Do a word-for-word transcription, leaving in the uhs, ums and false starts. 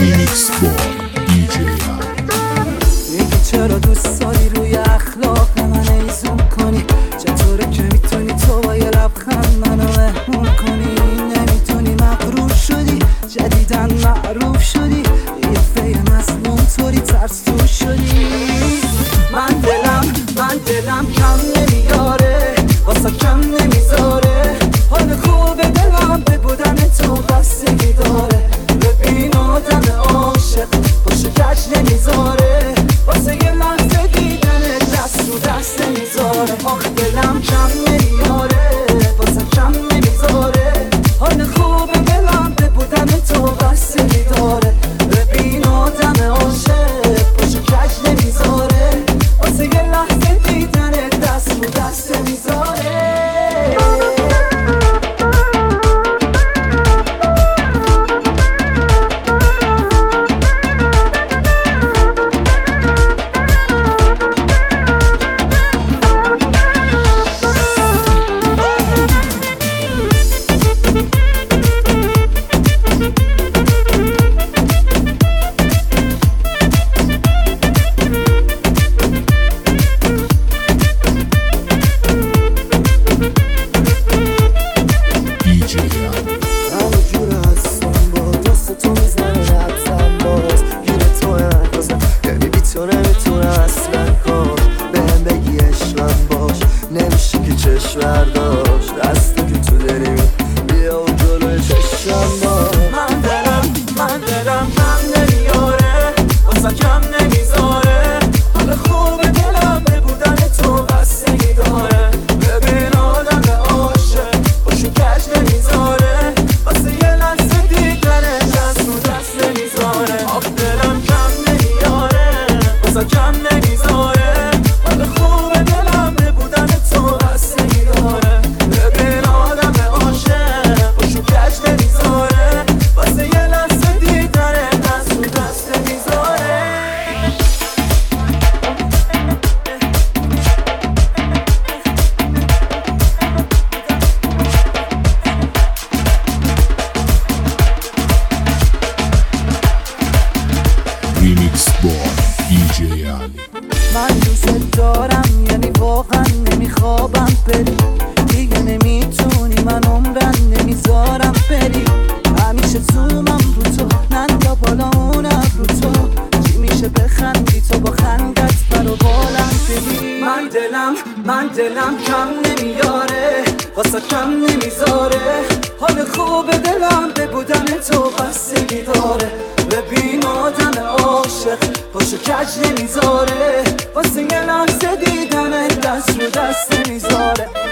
ریمیکس با دی جی میگی چرا دوست داری روی اخلاق من ایزون کنی؟ چطوره که میتونی تو با یه لبخند منو مهمون کنی؟ نمیتونی مغرور شدی جدیدن معروف شدی یه فیه مظلوم طوری ترس تو شدی. من دلم من دلم کم نمیاره واسه کم نمیذاره حال خوب دلم به بودن تو بستگی داره. ببین آدم عاشق باشو کج نمیذاره واسه یه لحظه دیدن دست رو دست نمیذاره. آخ دلم کم نمیاره واسه کم نمیذاره حال خوب دلم به بودن تو بستگی داره. ببین آدم عاشق باشو کج نمیذاره واسه یه لحظه دیدن دست رو دست نمیذاره. نمیشه که چشم برداشت دسته که تو داری بیا و جلوی چشم باش. من دلم من دلم کم نمیاره واسه کم نمیذاره حال خوب دلم به بودن تو بستگی داره. ببین آدم عاشق باشو کج نمیذاره واسه یه لحظه دیدن دست رو دست نمیذاره. آخ دلم کم نمیاره واسه کم نمیذاره حال خوب دلم به بودن تو بستگی داره. ببین آدم عاشق باشو کج نمیذاره واسه یه لحظه دیدن دست رو دست نمیذاره. ریمیکس با دی جی علی. من دوست دارم یعنی واقعا نمیخوابم بری دیگه نمیتونی من عمرن نمیذارم بری. همیشه زومم رو تو نندا بالا اونم رو تو چی میشه بخندی تو با خندت برو بالم بری. من دلم من دلم کم نمیاره واسه کم نمیذاره حال خوب دلم به بودن تو بستگی داره. ببین آدم عاشق باشو کج نمیذاره واسه یه لحظه دیدن دست رو دست نمیذاره.